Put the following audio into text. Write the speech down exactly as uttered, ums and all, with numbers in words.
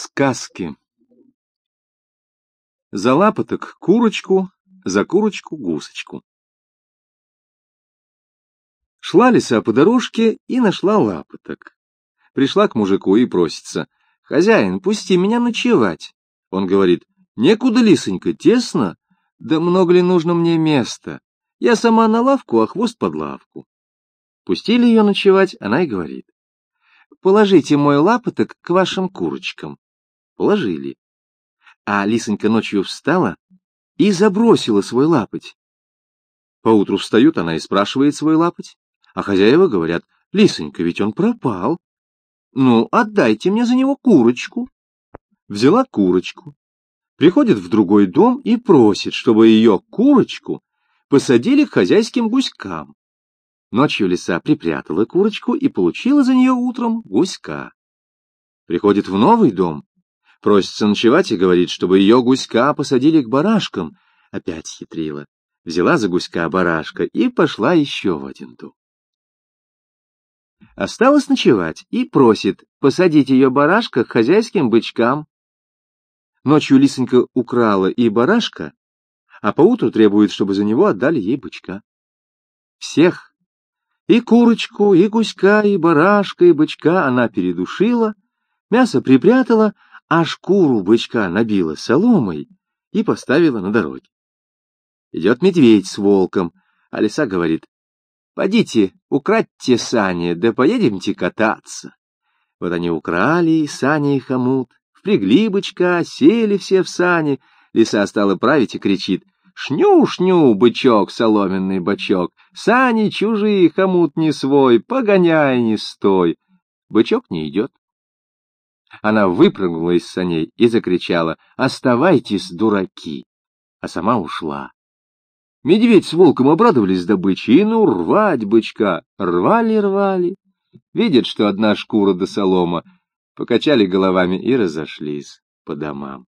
Сказки. За лапоток курочку, за курочку гусочку. Шла лиса по дорожке и нашла лапоток. Пришла к мужику и просится: «Хозяин, пусти меня ночевать». Он говорит: «Некуда, лисонька, тесно, да много ли нужно мне места? Я сама на лавку, а хвост под лавку». Пустили ее ночевать, она и говорит: «Положите мой лапоток к вашим курочкам». Положили. А лисонька ночью встала и забросила свой лапоть. Поутру встают, она и спрашивает свой лапоть, а хозяева говорят: «Лисонька, ведь он пропал. Ну, отдайте мне за него курочку». Взяла курочку, приходит в другой дом и просит, чтобы ее курочку посадили к хозяйским гуськам. Ночью лиса припрятала курочку и получила за нее утром гуська. Приходит в новый дом, просится ночевать и говорит, чтобы ее гуська посадили к барашкам. Опять хитрила. Взяла за гуська барашка и пошла еще в один дом. Осталось ночевать и просит посадить ее барашка к хозяйским бычкам. Ночью лисонька украла и барашка, а поутру требует, чтобы за него отдали ей бычка. Всех, и курочку, и гуська, и барашка, и бычка она передушила, мясо припрятала, а шкуру бычка набила соломой и поставила на дороге. Идет медведь с волком, а лиса говорит: «Подите, украдьте сани, да поедемте кататься». Вот они украли и сани, и хомут, впрягли бычка, сели все в сани. Лиса стала править и кричит: «Шню-шню, бычок, соломенный бочок, сани чужие, хомут не свой, погоняй, не стой». Бычок не идет. Она выпрыгнула из саней и закричала: «Оставайтесь, дураки!» А сама ушла. Медведь с волком обрадовались добыче и ну рвать бычка. Рвали-рвали. Видят, что одна шкура да солома, покачали головами и разошлись по домам.